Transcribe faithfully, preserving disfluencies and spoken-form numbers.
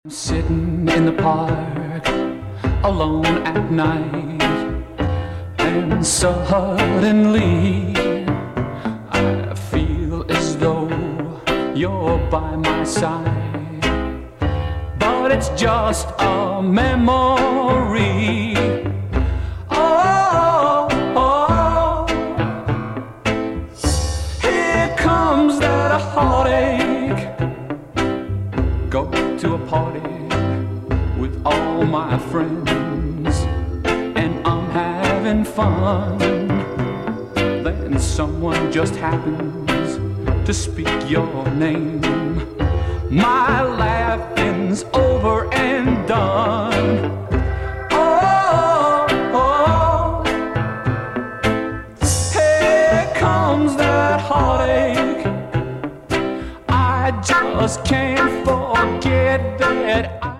Sitting in the park alone at night, and suddenly I feel as though you're by my side, but it's just a memory. Oh, oh, here comes that heartache. Go to a party with all my friends, and I'm having fun. Then someone just happens to speak your name. My laughing's over and done. Oh, oh, here comes that heartache. I just can't forget that I